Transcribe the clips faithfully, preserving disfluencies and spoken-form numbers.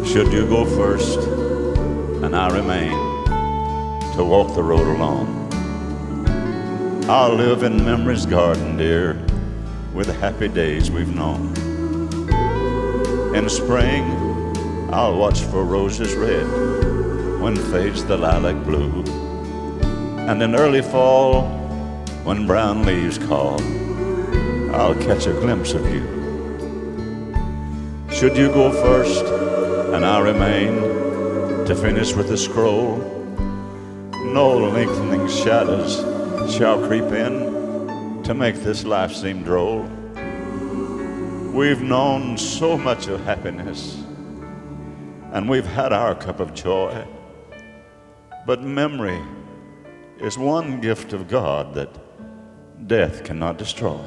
Should you go first and I remain to walk the road alone, I'll live in memory's garden, dear, with the happy days we've known. In spring, I'll watch for roses red when fades the lilac blue. And in early fall, when brown leaves call, I'll catch a glimpse of you. Should you go first and I remain to finish with the scroll, no lengthening shadows shall creep in to make this life seem droll. We've known so much of happiness, and we've had our cup of joy, but memory is one gift of God that death cannot destroy.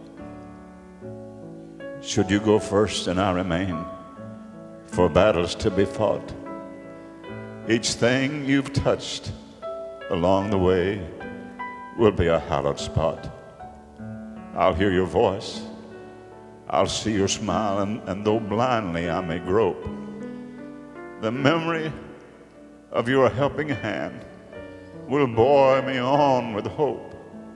Should you go first and I remain for battles to be fought, each thing you've touched along the way will be a hallowed spot. I'll hear your voice, I'll see your smile, and, and though blindly I may grope, the memory of your helping hand will buoy me on with hope.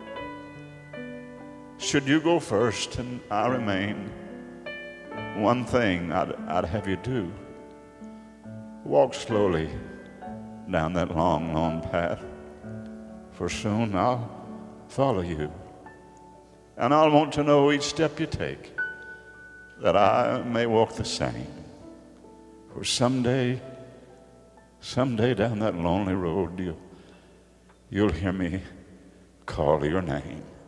Should you go first and I remain, one thing I'd, I'd have you do: walk slowly down that long, long path, for soon I'll follow you, and I'll want to know each step you take, that I may walk the same. For someday, someday down that lonely road, you'll, you'll hear me call your name.